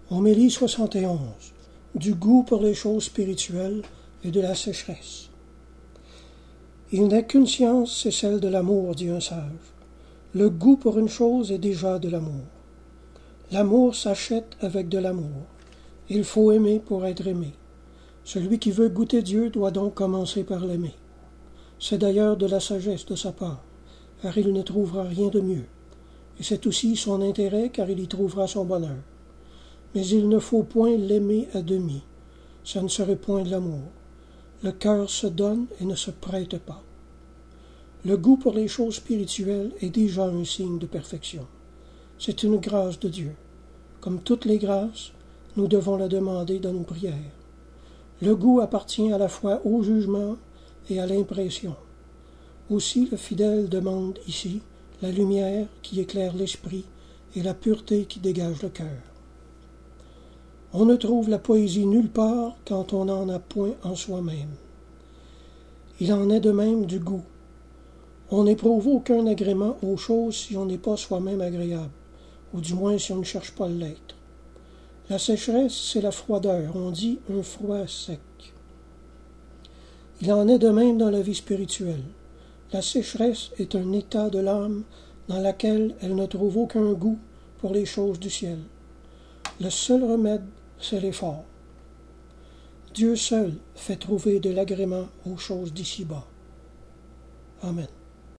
Homélie 71. Du goût pour les choses spirituelles et de la sécheresse. Il n'est qu'une science, c'est celle de l'amour, dit un sage. Le goût pour une chose est déjà de l'amour. L'amour s'achète avec de l'amour. Il faut aimer pour être aimé. Celui qui veut goûter Dieu doit donc commencer par l'aimer. C'est d'ailleurs de la sagesse de sa part, car il ne trouvera rien de mieux. Et c'est aussi son intérêt, car il y trouvera son bonheur. Mais il ne faut point l'aimer à demi. Ça ne serait point de l'amour. Le cœur se donne et ne se prête pas. Le goût pour les choses spirituelles est déjà un signe de perfection. C'est une grâce de Dieu. Comme toutes les grâces, nous devons la demander dans nos prières. Le goût appartient à la fois au jugement et à l'impression. Aussi le fidèle demande ici la lumière qui éclaire l'esprit et la pureté qui dégage le cœur. On ne trouve la poésie nulle part quand on n'en a point en soi-même. Il en est de même du goût. On n'éprouve aucun agrément aux choses si on n'est pas soi-même agréable, ou du moins si on ne cherche pas à l'être. La sécheresse, c'est la froideur, on dit un froid sec. Il en est de même dans la vie spirituelle. La sécheresse est un état de l'âme dans lequel elle ne trouve aucun goût pour les choses du ciel. Le seul remède, c'est l'effort. Dieu seul fait trouver de l'agrément aux choses d'ici-bas. Amen.